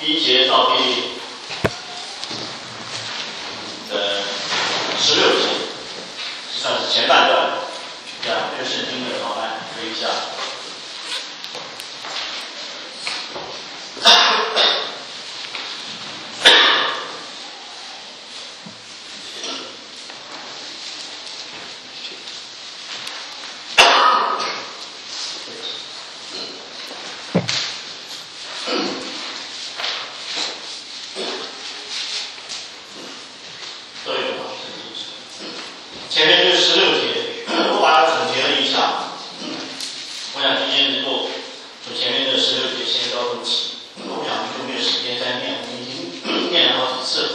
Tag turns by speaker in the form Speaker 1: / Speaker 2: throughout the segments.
Speaker 1: 第1节到第16节，实际上是前半段，讲对圣经的方案说一下。前面就是16节，我把它总结了一下。我想今天能够从前面的16节先到中起，我想就没有时间再念，我们已经念了好几次了。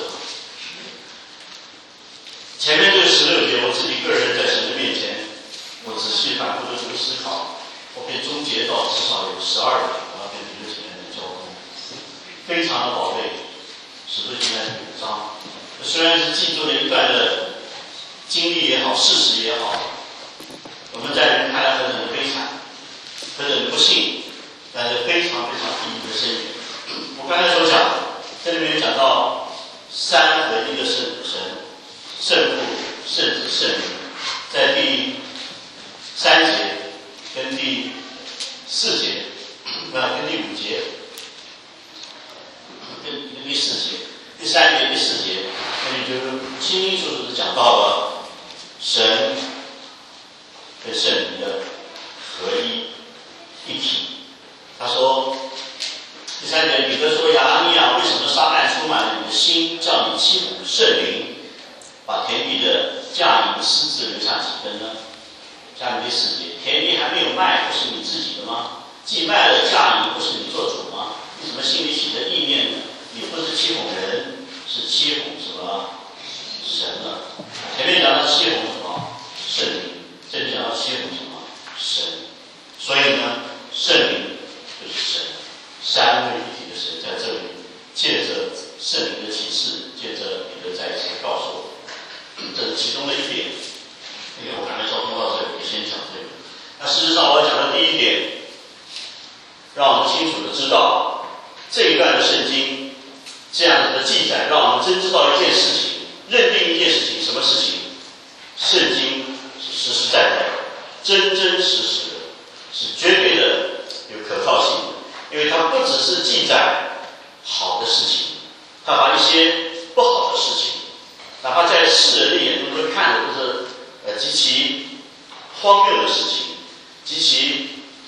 Speaker 1: 前面这16节，我自己个人在神的面前，我仔细反复的去思考，我可以终结到至少有12点，我要跟弟兄姐妹的交通，非常的宝贝。使徒行传5章，虽然是记录了一段的经历也好，事实也好，我们在人看来很悲惨，很不幸，但是非常非常意义的深远。我刚才所讲的，这里面讲到三合一的神，圣父、圣子、圣灵，在第3节跟第4节，跟第5节，跟第4节，第3节、第4节，那里就清清楚楚的讲到了神跟圣灵的合一一体。他说，第3节，彼得说：“亚拿尼亚，为什么撒旦充满了你的心，叫你欺哄圣灵，把田地的价银私自留下几分呢？”下面第4节，田地还没有卖，不是你自己的吗？既卖了价银，不是你做主吗？你怎么心里起的意念呢？你不是欺哄人，是欺哄什么？神呢？前面讲到欺哄什么？圣灵。这里讲到欺哄什么？神。所以呢，圣灵就是神，三位一体的神在这里借着圣灵的启示，借着彼得在一起告诉我们，这是其中的一点。因为我还没交通到这里，就先讲这个。那事实上，我要讲的第1点，让我们清楚的知道这一段的圣经这样子的记载，让我们真知道一件事情，认定一件事情，什么事情？圣经是实实在在、真真实实的，是绝对的有可靠性的。因为它不只是记载好的事情，它把一些不好的事情，哪怕在世人的眼中都看的都是极其荒谬的事情，极其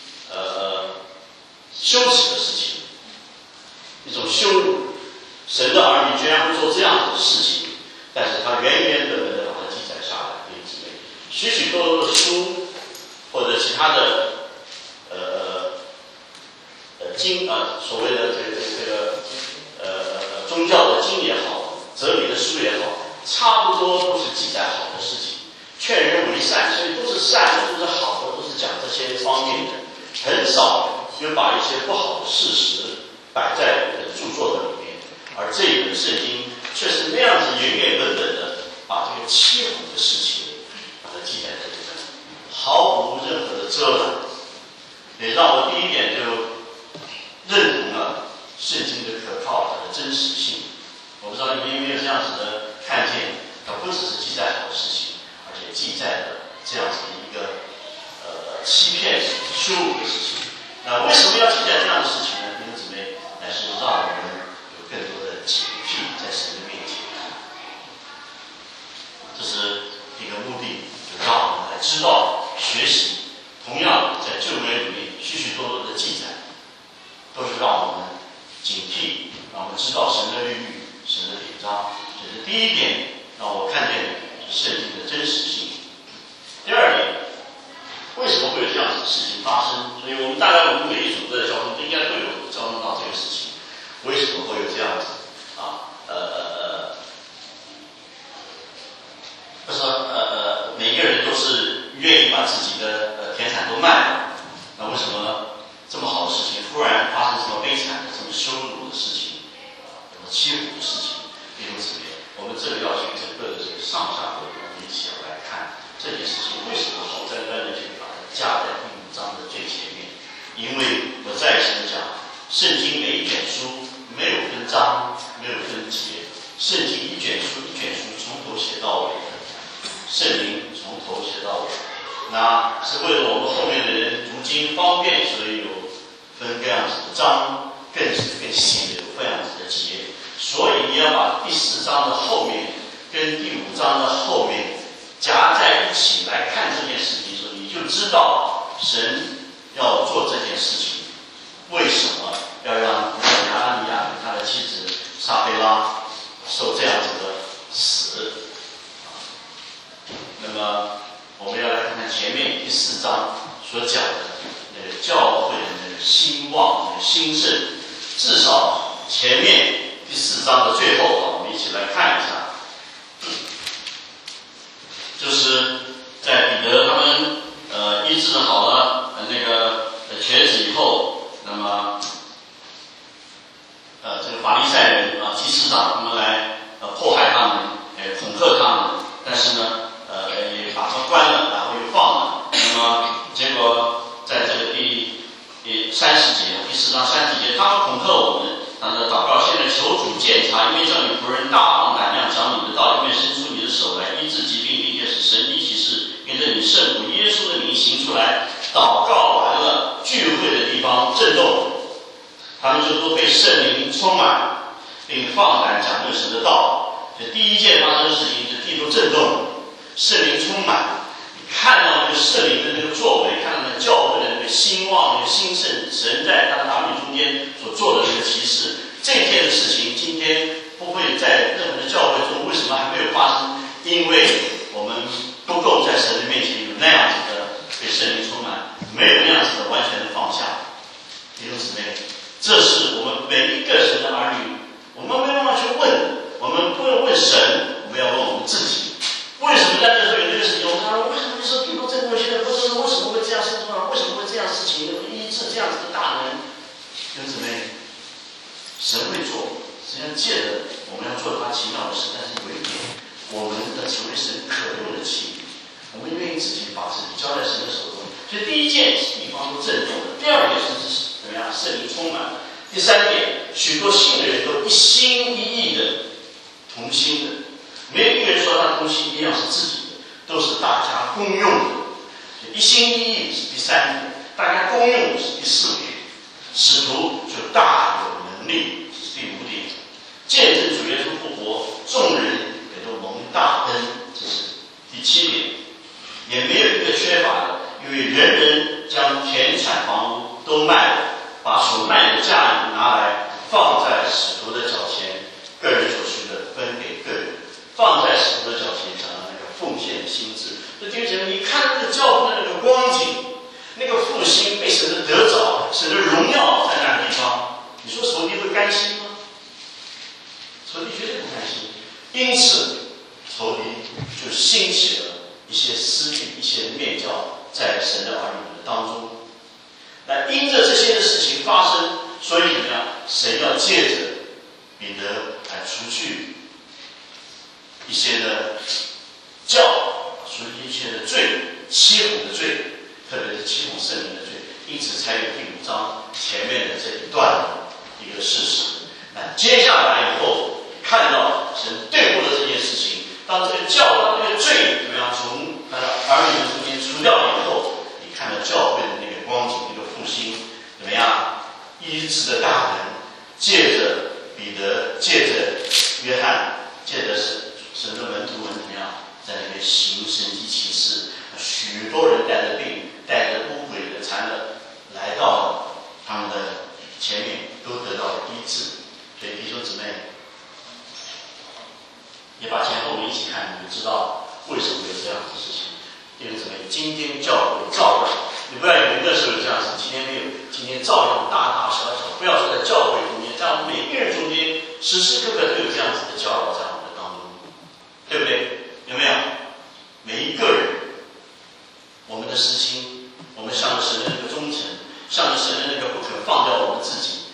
Speaker 1: 羞耻的事情，一种羞辱。神的儿女居然会做这样子的事情，但是他原原本本的把它记载下来，弟兄姊妹，许许多多的书或者其他的经所谓的这个宗教的经也好，哲理的书也好，差不多都是记载好的事情，劝人为善，所以都是善的，都是好的，都是讲这些方面的，很少有把一些不好的事实摆在著作的里面。而这一本圣经却是那样子原原本本的把这个欺哄的事情把它记载在这里，毫无任何的遮拦，也让我第1点就认同了圣经的可靠，它的真实性。我不知道你们有没有这样子的看见，它不只是记载好的事情，而且记载了这样子的一个欺骗、羞辱的事情。那为什么要记载这样的事情呢？弟兄姊妹，乃是让我们有更多的警惕在神的面前。这是一个目的，就让我们来知道、学习。同样，在旧约里面许许多多的记载，都是让我们警惕，让我们知道神的律律、神的典章。这是第1点，让我看见圣经的真实性。第2点，为什么会有这样子的事情发生？所以我们大概我们每一组的交通都应该会有交通到这个事情。为什么会有这样子不是说每个人都是愿意把自己的田产都卖了，那为什么这么好的事情忽然发生这么悲惨的、这么羞辱的事情，这么欺负的事情？弟兄姊妹，我们这里要去整个的这个上下文，我们一起要来看这件事情为什么好端端的去把它加在第5章的最前面。因为我再一次讲，圣经每一卷书没有分样子的章，更细的有这样子的节，所以你要把第4章的后面跟第5章的后面夹在一起来看这件事情的时候，你就知道神要做这件事情，为什么要让亚拿尼亚跟他的妻子撒非拉受这样子的死。那么我们要来看看前面第4章所讲的那个教会的那个兴旺、那个兴盛，至少前面第4章的最后我们一起来看一下，就是在彼得他们医治好了那个瘸子以后，那么这个法利赛人祭司长他们来迫害他们，恐吓他们，但是呢也把他们关了，然后又放了。那么结果在这个第30节，第4章30节，他们恐吓我们，他的祷告，现在求主鉴察，因为叫你仆人大放胆量讲你的道，因为伸出你的手来医治疾病，并且使神迹奇事跟着你圣母耶稣的名行出来。祷告完了，聚会的地方震动，他们就都被圣灵充满，并放胆讲论神的道。这第一件发生的事情，这地都震动，圣灵充满，你看到那个圣灵的那个作为，看到那个教会的那个兴旺、那个兴盛，神在他的儿女中间所做的这个奇事。这件的事情今天不会在任何的教会中，为什么还没有发生？因为我们不够在神的面前有那样子的被圣灵充满，没有那样子的完全的放下。弟兄姊妹，这是我们每一个神的儿女，我们没办法去问，我们不能问神，我们要问我们自己。为什么在这时候有这个事情？我说为什么说地不震动？现在不知道为什么会这样生出来？为什么会这样事情？医治这样子的大能，弟兄姊妹，神会做，实际上借着我们要做他奇妙的事，但是有一点，我们要成为神可用的器皿，我们愿意自己把自己交在神的手中。所以第一件地方都震动了，第二点是怎么样？圣灵充满。第3点，许多信的人都一心一意的同心的，没有一个人说他同心一样是自己的，都是大家公用的。一心一意是第3点，大家公用是第4点，使徒就大有能力是第5点，见证主耶稣复活，众人也都蒙大恩，这是第7点，也没有一个缺乏的，因为人人将田产房屋都卖了，把所卖的价银拿来放在使徒的脚前，个人所需的分给个人，放在使徒的脚前，讲到那个奉献的心智。所以弟兄姐妹，你看那个教会的那个光景，那个复兴被神的得着，神的荣耀在那个地方，你说仇敌会甘心吗？仇敌绝对不甘心。因此，仇敌就兴起了一些私欲、一些面教，在神的儿女的当中。那因着这些的事情发生，所以怎么样？神要借着彼得来除去一些的教，除去一些的罪，欺哄的罪，特别是欺哄圣灵的罪。因此才有第5章前面的这一段的一个事实。那接下来以后，看到神对付了这件事情，当这个教，当这个罪怎么样从他的儿女的中间除掉了以后，你看到教会的那个光景，那个复兴怎么样？医治的大能，借着彼得，借着约翰，借着神的门徒们怎么样，在那边行神迹奇事，许多人带着病、带着污鬼的残忍来到了他们的前面，都得到了医治。所以弟兄姊妹，也把前后文一起看，你就知道为什么有这样的事情。弟兄姊妹，今天教会照样，你不要以为那时候有这样的事，今天没有，今天照样大大小小，不要说在教会中间，在我们每个人中间，时时刻刻都有这样子的搅扰在我们的当中，对不对？有没有？每一个人，我们的私心，我们向着神的那个忠诚，向着神的那个不肯放掉我们自己，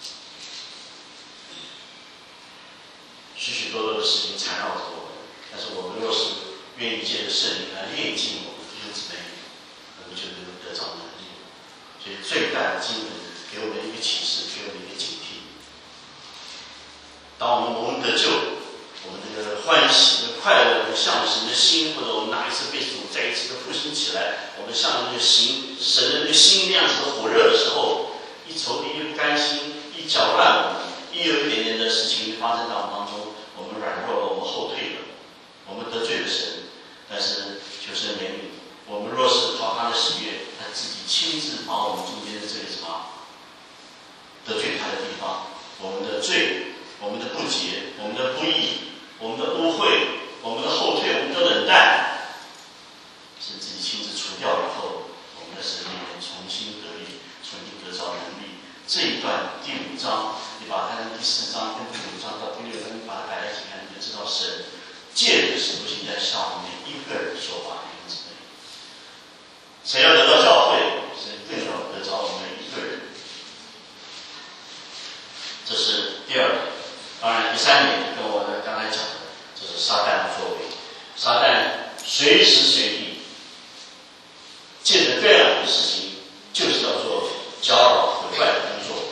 Speaker 1: 许许多多的事情缠绕着我们。但是我们若是愿意借着圣灵来炼净我们弟兄姊妹，我们就能够得着能力。所以最大的经文给我们一个启示，给我们一个警惕。当我们蒙得救，我们这个欢喜的快乐的向神的心，或者我们哪一次被主再一次的复兴起来，我们向那个神的那个心那样子的火热的时候，一仇敌就甘心，一搅乱我们，一有一点点的事情发生在我们当中，我们软弱了，我们后退了，我们得罪了神。但是求神怜悯，我们若是讨他的喜悦，他自己亲自把我们中间的这个什么得罪他的地方，我们的罪，我们的不洁，我们的不义，我们的污秽，我们的后退，我们的冷淡，是自己亲自除掉以后，我们的生命能重新得力，重新得着能力。这一段第5章，你把它跟第4章跟第5章到第6章，你把它摆在一起看，你就知道神借着使徒行传向我们一个人说话，弟兄姊妹。谁要得到教会，谁更要得着我们一个人。这是第2点。当然，第3点跟我刚才讲的，这是撒旦的作为。撒旦随时随地借着各样的事情，就是要做搅扰毁坏的工作。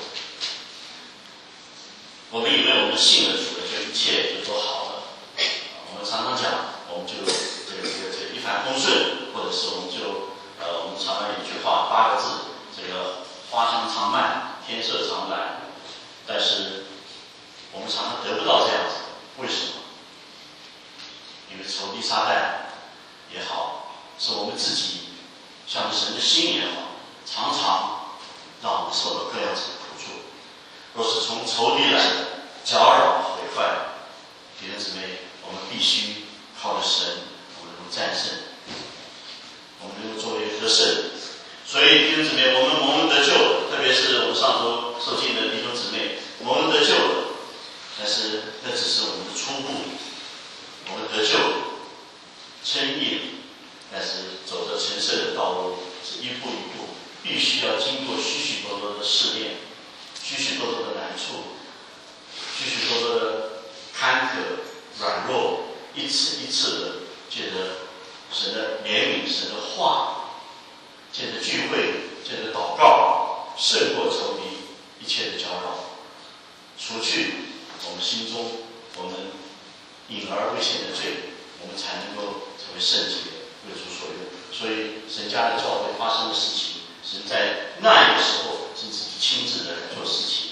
Speaker 1: 我们以为我们信了主了，就一切就都好了。我们常常讲，我们就这一帆风顺，或者是我们就我们常常有一句话8个字，这个花香常漫，天色常蓝。但是我们常常得不到这样子，为什么？因为仇敌撒旦也好，是我们自己向神的心也好，常常让我们受到各样子的苦楚。若是从仇敌来的搅扰毁坏，弟兄姊妹，我们必须靠着神，我们能够战胜，我们能够作为得胜。所以弟兄姊妹，我们蒙恩得救了，特别是我们上周受浸的弟兄姊妹，蒙恩得救了，但是那只是我们的初步，我们得救了，称义了，但是走着成圣的道路是一步一步，必须要经过许许多多的试炼，许许多多的难处，许许多多的坎坷软弱，一次一次的借着神的怜悯，神的话，借着聚会，借着祷告，胜过仇敌一切的搅扰，除去我们心中我们隐而未现的罪，我们才能够成为圣洁，为主所用。所以神家的教会发生的事情，神在那一个时候是自己亲自的来做事情。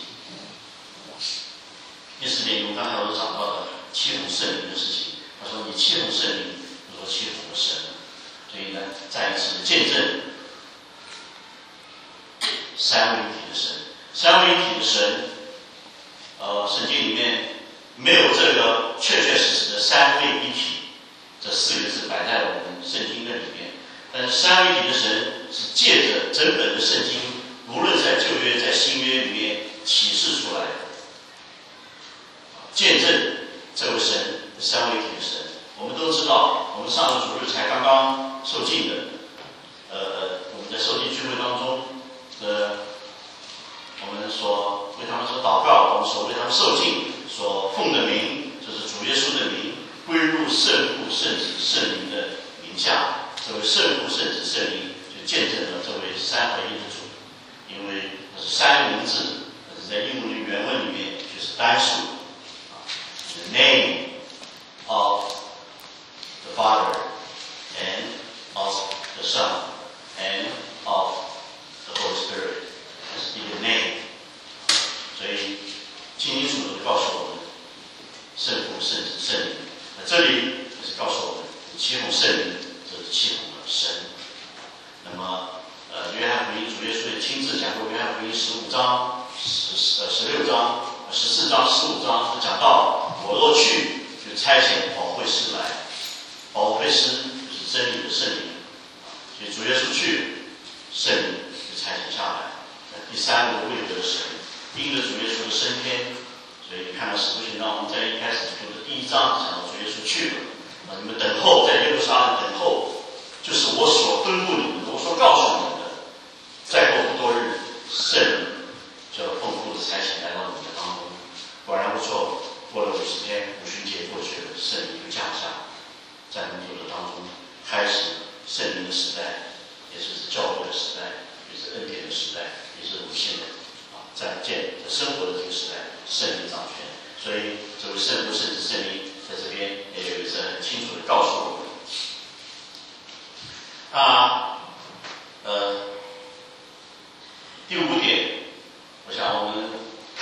Speaker 1: 第4点，刚才我讲到的欺哄圣灵的事情，他说你欺哄圣灵，如果欺哄了神，所以呢，再一次的见证三位一体的神。三位一体的神，圣经里面没有这个确确实实的三位一体这4个字摆在我们圣经的里面，但是三位一体的神是借着整本的圣经，无论在旧约在新约里面启示出来的，见证这位神三位一体的神。我们都知道，我们上个主日才刚刚受浸的，我们在受浸聚会当中，我们所为他们所祷告，我们所为他们受浸所奉的名，就是主耶稣的名，归入圣父、圣子、圣灵的名下。这位圣父、圣子、圣灵就见证了这位三合一的主，因为这是三个名字，但是在英文的原文里面却是单数。The name of the Father and of the Son and of the Holy Spirit， 这是一个 name。所以清清楚楚地告诉我们，圣父、圣子、圣灵。那这里就是告诉我们，欺哄圣灵就是欺哄了神。那么，约翰福音主耶稣也亲自讲过，约翰福音15章、16章、14章、15章，他讲到我若去，就差遣保惠师来。保惠师就是真理的圣灵，所以主耶稣去，圣灵就差遣下来。第3个位格的神，因着主耶稣的升天，所以看到使徒行传，我们在一开始读的第1章讲到主耶稣去了，你们等候，在耶路撒冷等候，就是我所吩咐你们的，我所告诉你们的。再过不多日，圣灵就要丰富的差遣来到你们的当中。果然不错，过了50天，五旬节过去了，圣灵就降下，在我们的当中开始圣灵的时代，也是教会的时代，也是恩典的时代，也是无限的在生活的这个时代，圣灵掌权。所以这位圣父、圣子、圣灵在这边也有一个很清楚的告诉我们。第5点，我想我们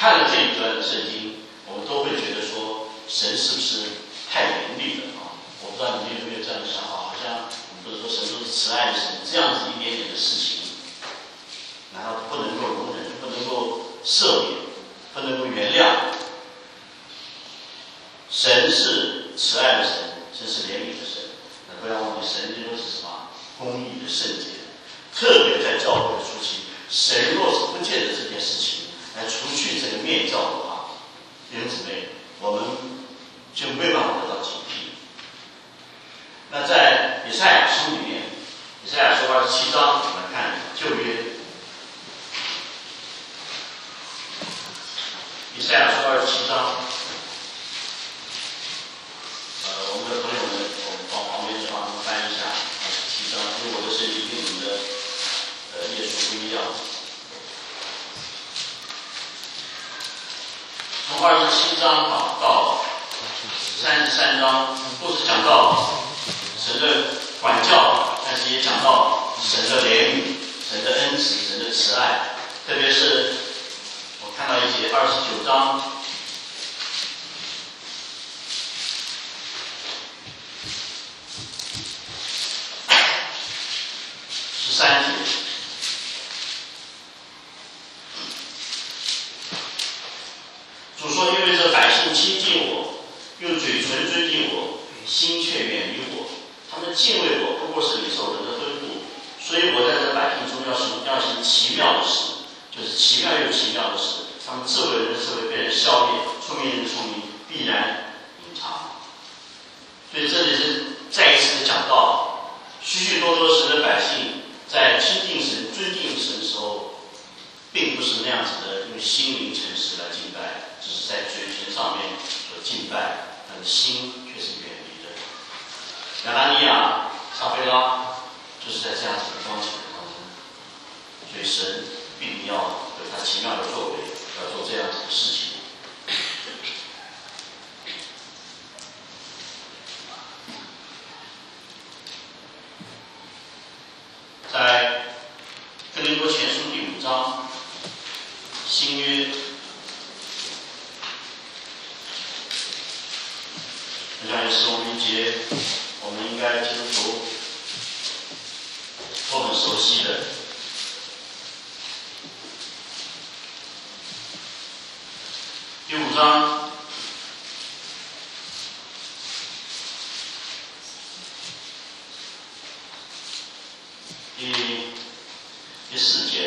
Speaker 1: 看了这一段圣经，我们都会觉得说，神是不是太严厉了啊？我不知道你们有没有这样的想法，好像不是说神都是慈爱的神，这样子一点点的事情，难道不能够容忍，不能够赦免，不能够原谅？神是慈爱的神，神是怜悯的神，那不要忘记，神又是什么？公义的圣洁。特别在教会的初期，神若是不借着这件事情来除去这个面教的话，弟兄姊妹，我们就没有办法得到警惕。那在以赛亚书里面，以赛亚书27章，我们看旧约。以赛亚书27章，我们的朋友们，我们往旁边的帮忙翻一下27章，因为我的圣经跟你们的页数不一样。从27章到33章，都是讲到神的管教，但是也讲到神的怜悯、神的恩慈、神的慈爱。特别是我看到一节29章13节。主说：“因为这百姓亲近我，用嘴唇尊敬我，心却远离我。他们敬畏我，不过是领受人的吩咐。所以我在这百姓中要行奇妙的事，就是奇妙又奇妙的事。他们智慧人的智慧被人消灭，聪明人的聪明必然隐藏。”所以这里是再一次的讲到，许许多多神的百姓在亲近神、尊敬神的时候，并不是那样子的用心灵诚实来敬拜，只是在嘴唇上面所敬拜，但是心却是远离的。亚拿尼亚、撒非拉就是在这样子的光景当中，所以神必定要有他奇妙的作为，要做这样子的事情。在哥林多前书第5章，新约，我想也是我们一节，我们应该基督徒都很熟悉的。第5章第4节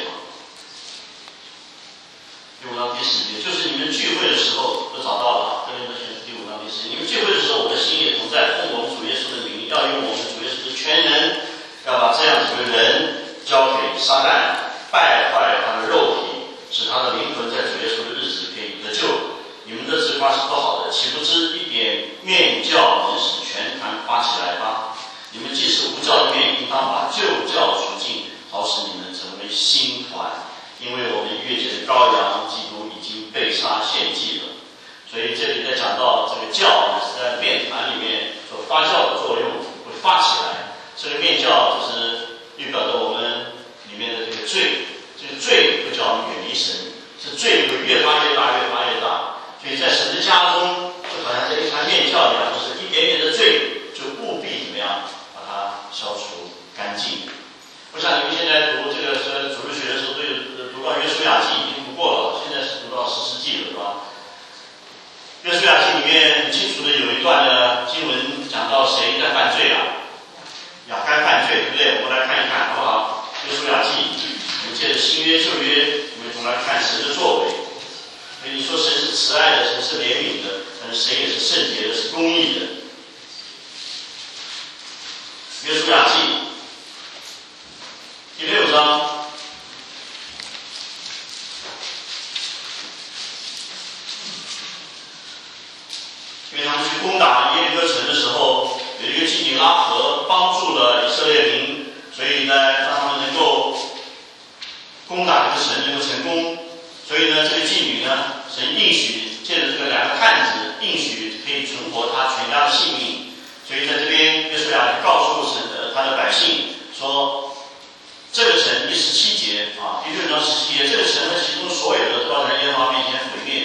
Speaker 1: 第5章第4节，就是你们聚会的时候都找到了，哥林多前书第5章第4节，你们聚会的时候，我的心也同在，奉我们主耶稣的名，要用我们主耶稣的全能，要把这样子的人交给撒旦，败坏他的肉体，使他的灵魂在主耶稣的日子可以得救。你们的自夸是不好的，岂不知一点面教能使全团发起来吗？你们既是无教的面，应当把旧教除尽，好使你们成为新团。因为我们越界的羔羊基督已经被杀献祭了。所以这里在讲到这个教呢，是在面团里面所发酵的作用，会发起来。这个面教就是预表着我们里面的这个罪，这个罪会叫我们远离神，是罪会越发越大，越发越大。所以在神的家中，就好像在一盘面教一样，就是一点点的罪，就务必怎么样把它消除干净。我想你们现在读这个主日学的时候，都有读到约书亚记，已经读过了，现在是读到士师记了，是吧？约书亚记里面很清楚的有一段的经文讲到谁在犯罪啊？亚干犯罪，对不对？我们来看一看，好不好？约书亚记，我们借着新约旧约，我们从来看神的作为。所以你说神是慈爱的，神是怜悯的，但是神也是圣洁的，是公义的。约书亚记第6章，因为他们去攻打耶利哥城的时候，有一个妓女拉合帮助了以色列民，所以呢，让他们能够攻打这个城，能够成功。所以呢，这个妓女呢，神应许借着这个2个探子，应许可以存活他全家的性命。所以在这边，约书亚告诉他的百姓说，这个城第17节啊，第6章17节，这个城和其中所有的都要在耶和华面前毁灭。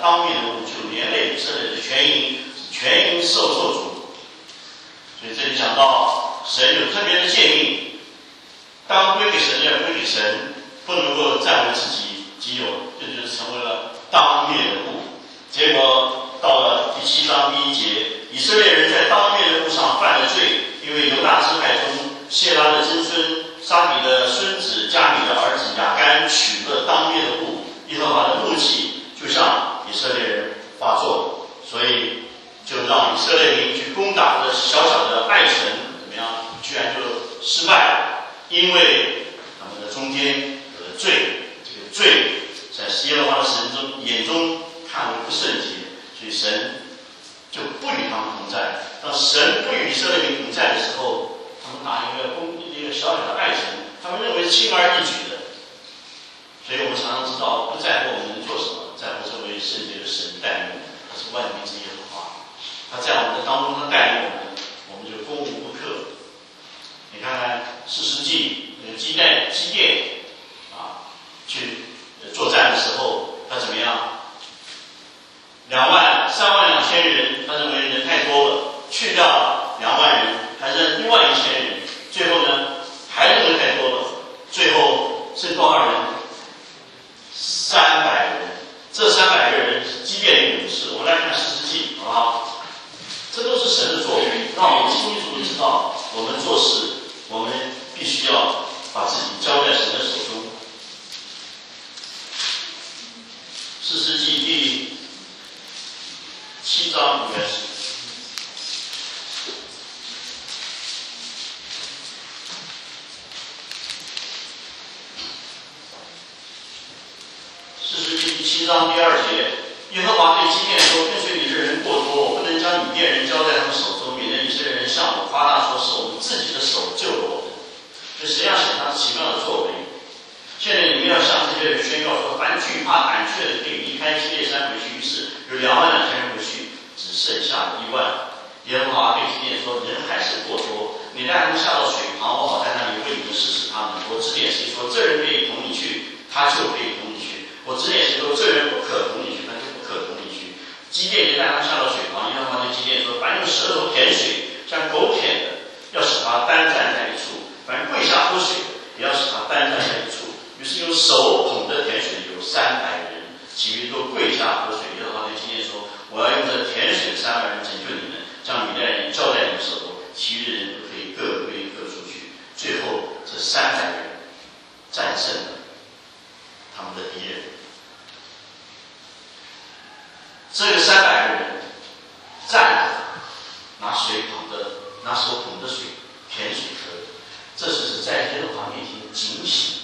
Speaker 1: 当灭的物，就连累以色列的全营受主。所以这里讲到，神有特别的诫命，当归给神的要归给神，不能够占为自己己有，这就是成为了当灭的物。结果到了第7章第1节，以色列人在当灭的物上犯了罪，因为犹大支派中谢拉的曾孙沙比的孙子加米的儿子亚干取了当灭的物，耶和华的怒气就向以色列人发作，所以就让以色列民去攻打这小小的爱城，怎么样？居然就失败了，因为他们的中间有了罪，这个罪在耶和华的神中眼中看为不圣洁，所以神就不与他们同在。当神不与以色列民同在的时候，他们打一个小小的爱城，他们认为轻而易举的。所以我们常常知道，不在乎我们能做什么，在乎这位圣洁的神带领我们，他是万民之耶和华，他在我们的当中，他带领我们就攻无不克。你看看士师记那个基甸去作战的时候，他怎么样？32000人，他认为人太多了，去掉2万人，还剩11000人。最后呢，还认为太多了，最后剩多少人？300人。这300个人是基甸的勇士。我们来看士师记，好不好？这都是神的作为，让我们清楚地知道，我们做事，我们必须要把自己交在神的手中。士师记第7章应该是。士师记第7章第2节，耶和华对基甸说：“跟随你的人过多，我不能将以便人交在他们手中，免得以色列人向我夸大说是我们自己的手救了我们。”所以神要显他奇妙的作为。现在你们要向这些人宣告说：凡惧怕胆怯的可以离开基列山回去。于是有22000人回去，只剩下1万。耶和华对基甸说：“人还是过多，你带他们下到水旁，我好在那里为你们试试他们。我指点谁说这人可以同你去，他就可以同你去；我指点谁说这人不可同你去，他就不可同你去。”基甸就带他们下到水旁，耶和华对基甸说：“凡用舌头舔水，像狗舔的，要使他单站在一处；凡跪下喝水，也要使他单站在一处。”于是用手捧着甜水有300人，其余都跪下喝水。耶和华对基甸说：“我要用这甜水的300人拯救你们，将米甸人交在你们手中，其余的人都可以各归各处去。”最后这300人战胜了他们的敌人。这个300个人站着，拿手捧着水，甜水喝，这是在耶和华面前警醒。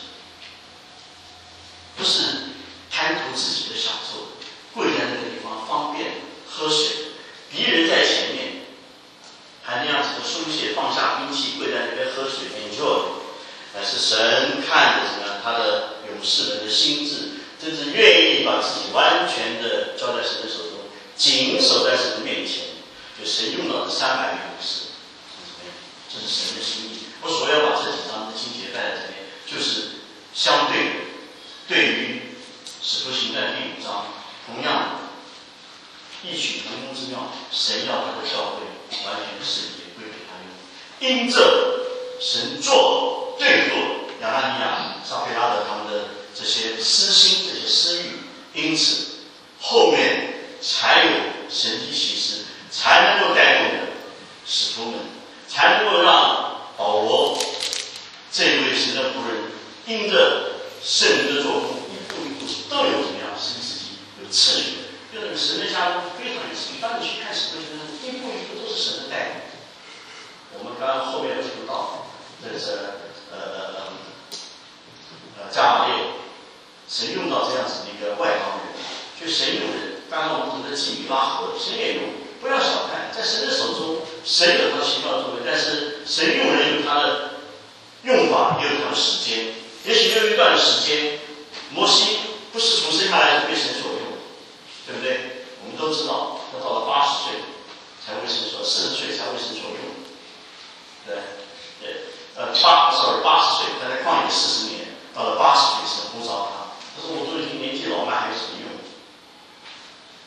Speaker 1: 不是贪图自己的享受，跪在那个地方方便喝水，敌人在前面，还那样子的松懈，放下兵器，跪在那边喝水 enjoy。但是神看着什么？他的勇士们的心智，真是愿意把自己完全的交在神的手中，紧守在神的面前。就神用到的300个勇士，这是神的心意。我所要把这几章的经节带在这边，就是相对的。对于使徒行传第5章，同样的异曲同工之妙，神要他的教会完全的圣洁归给他用。因着神做对付亚拿尼亚、撒非拉的他们的这些私心、这些私欲，因此后面才有神迹奇事，才能够带动的使徒们，才能够让保罗这位神的仆人，因着圣灵的作为，一步一步都有怎么样？神自己有次序的，就那个神的家中非常有次序。当你去看使徒行传，一步一步都是神的带领。我们刚刚后面有提到，这是加马列，神用到这样子的一个外邦人，就神用人。刚刚我们读的基米拉河，神也用，不要小看，在神的手中，神有他奇妙的作为，但是神用人有他的用法，也有他的时间。也许有一段时间，摩西不是从生下来就被神所用，对不对？我们都知道，他到了80岁才为神所，40岁才为神所用，对，80岁，他在旷野40年，到了80岁神呼召他，他说我都已经年纪老迈，还有什么用？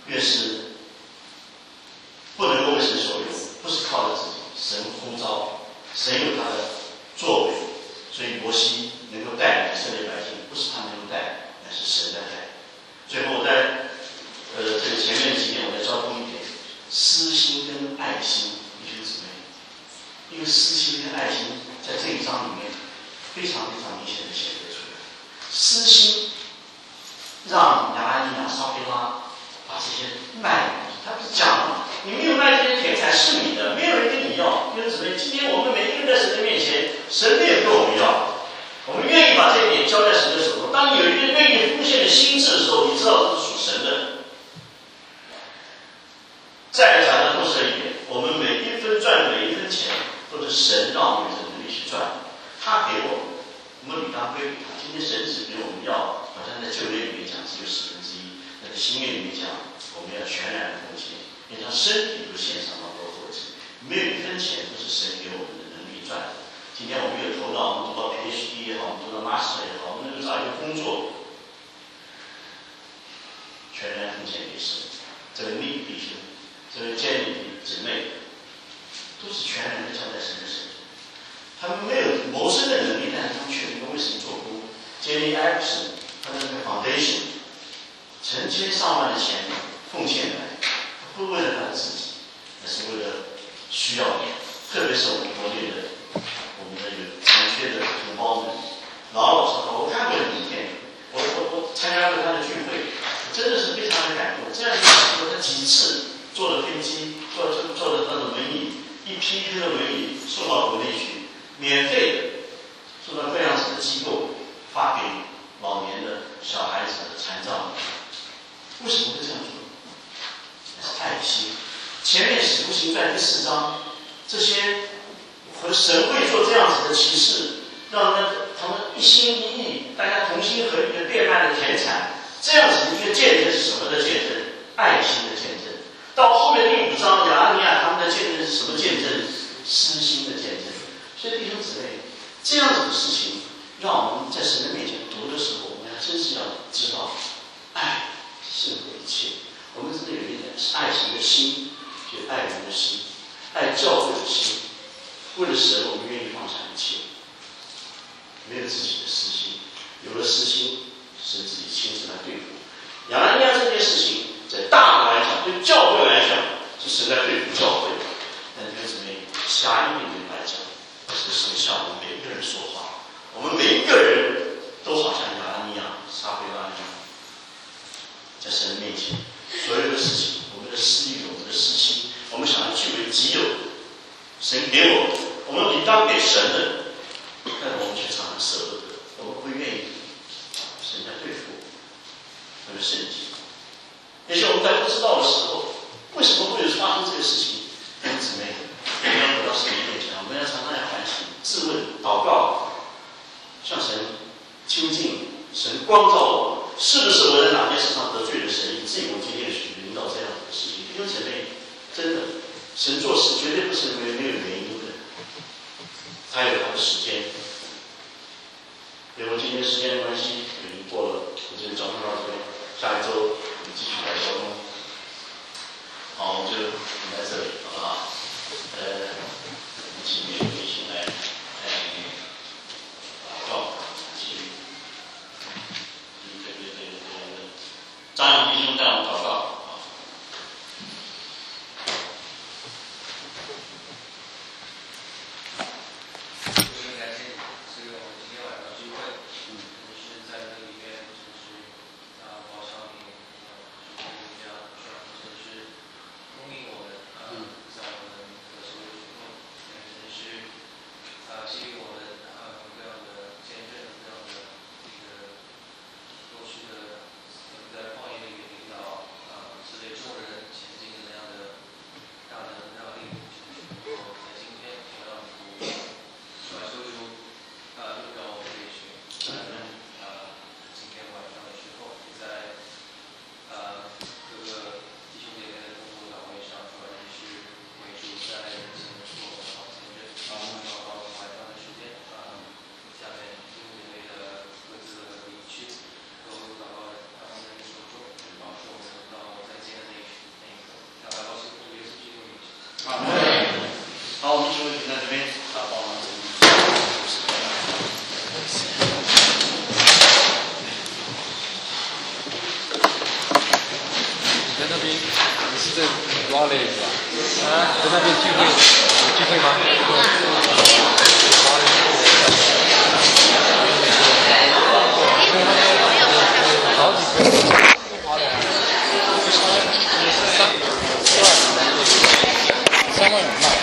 Speaker 1: 神有他的作为，所以摩西能够带领以色列百姓，不是他能够带领，乃是神在带领。最后在这个前面几点，我再招呼一点：私心跟爱心，弟兄姊妹，因为私心跟爱心在这一章里面非常非常明显的显示出来。私心让亚拿尼亚、撒非拉把这些卖，他不是讲了，你没有卖这些田产是你的，没有人跟你要。弟兄姊妹，今天我们每一个人在神的面前，神没有跟我们要，我们愿意把这一点交在神的手中。当你有一个愿意奉献的心智的时候，你知道这是属神的。再来讲的透彻一点，我们每一分赚的每一分钱，都是神让我们有能力去赚，他给我们，我们理当归给他。今天神只给我们要，好像在旧约里面讲只有1/10，但在新约里面讲，我们要全然的奉献，连将身体都献上当做活祭。没有一分钱都是神给我们的能力赚的。今天我们有头脑，我们读到 PhD 也好，我们读到 Master 也好，我们能够找一个工作，全然奉献给神。这位弟兄，这位监理姊妹，都是全然的交在神的手中。他们没有谋生的能力，但是他们却能够为神做工。监理艾普森，他的那个 foundation， 成千上万的钱奉献来，不是为了他的自己，而是为了需要的，特别是我们国内的，我们的有残缺的同胞们，老实说，我看过影片，我参加过他的聚会，真的是非常的感动。这样一想说，他几次坐了飞机，坐了那种轮椅，一批批的轮椅送到国内去，免费的送到各样子的机构，发给老年的、小孩子的、残障的。为什么会这样做？那是爱心。前面《使徒行传》第4章，这些和神会做这样子的启示，让他们一心一意，大家同心合意的变卖了田产，这样子一个见证是什么的见证？爱心的见证。到后面第5章，亚拿尼亚他们的见证是什么见证？私心的见证。所以弟兄姊妹，这样子的事情，让我们在神的面前读的时候，我们要真是要知道，爱胜过一切。我们真的有一点是爱神的心，就是爱人的心，爱教会的心。为了神，我们愿意放下一切，没有自己的私心。有了私心，神自己亲自来对付。亚拿尼亚这件事情，在大的来讲，对教会来讲，是神在对付教会；但对什么狭义的人来讲，是神向我们每一个人说话。我们每一个人都好像亚拿尼亚、撒非拉一样，在神的面前，所有的事情，我们的私欲、我们的私心，我们想要据为己有的，神给我们，我们理当给神的，但我们却常常舍不得，我们不愿意，神在对付我们，那个圣洁。也许我们在不知道的时候，为什么会发生这个事情？弟兄姊妹，我们要回到神的面前，我们要常常要反省、自问、祷告，向神亲近，神光照我们，是不是我在哪件事上得罪了神，以至于我今天去领导这样的事情？弟兄姊妹，真的，神做事绝对不是没有原因的，他有他的时间。因为今天时间的关系，已经过了，我今天早上到这边，下一周我们继续来交通。好，我们就停在这里，好不好？我们请每位弟兄来祷告，请张勇弟兄带我们祷告。
Speaker 2: 好嘞，啊，在那边聚会，有聚会吗？好几个。3万人嘛。